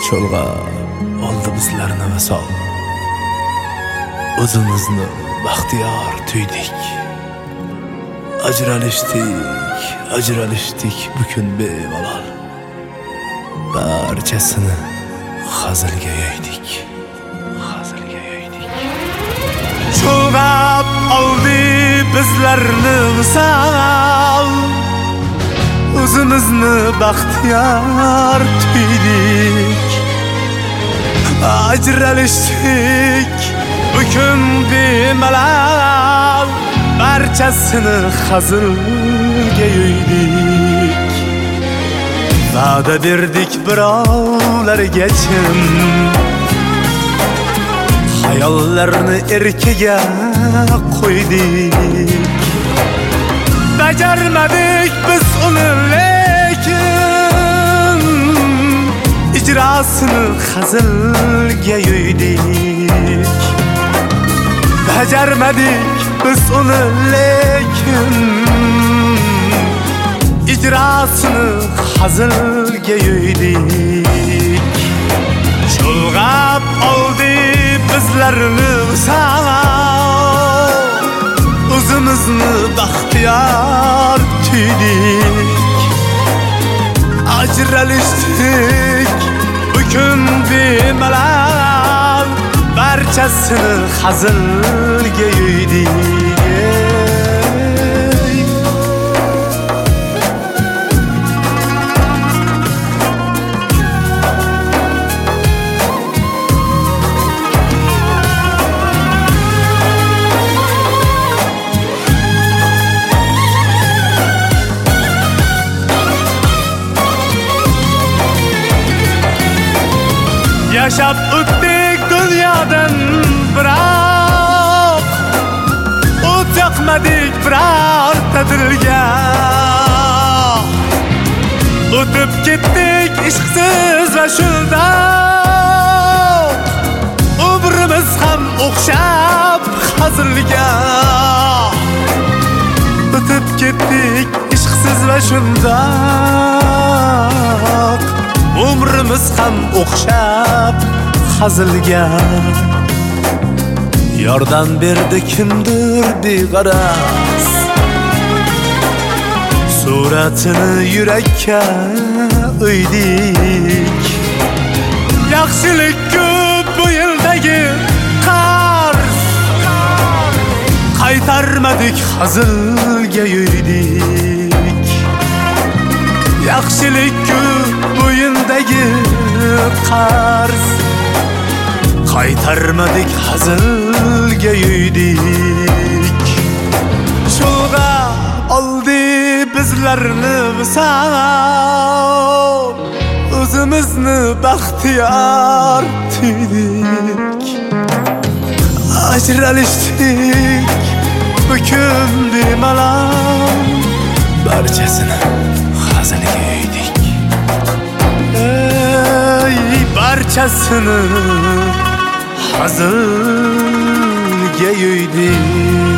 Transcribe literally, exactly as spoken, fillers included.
Çolga oldu bizlerine vesal. Özümüzni baxtiyar tüydik. Ajralıştık, ajralıştık bugün bemalal. Barchasini hazilga yo'ydik. Hazilga yo'ydik. Cho'lg'ab oldi bizlarni visal. O'zimizni baxtiyar tüydik. Ajralıştık bugün bemalal. Barchasini hazilga yo'ydik. Va'da berdik birovlarga chin, hayollarni erkiga qo'ydik. Bajarmadik biz uni lekin ijrosini hazilga yo'ydik. Bajarmadik biz uni lekin ijrosini hazilga yo'ydik. Cho'lg'ab oldi bizlarni visal. O'zimizni baxtiyar tüydik. Ajralıştık bugün bemalal. Barchasini hazilga yo'ydik. Yaşab o'tdik dunyodan biroq o't yoqmadik birorta dilga. O'tib ketdik ishqsiz va shundoq umrimiz ham o'xshab hazilga. O'tib ketdik ishqsiz va shundoq umrimiz ham o'xshab hazilga. Yordam berdi kimdir beg'araz, suratini yurakka o'ydik. Yaxshilik ko'p bu yildagi qarz, qaytarmadik hazilga yo'ydik. Yaxshilik ko'p bo'yindagi qarz, qaytarmadik hazilga yo'ydik. Cho'lg'ab oldi bizlarni visal. O'zimizni baxtiyar tüydik. Ajralıştık bugün bemalal. Barchasini hazilga yo'ydik. Barchasini hazilga yo'ydik.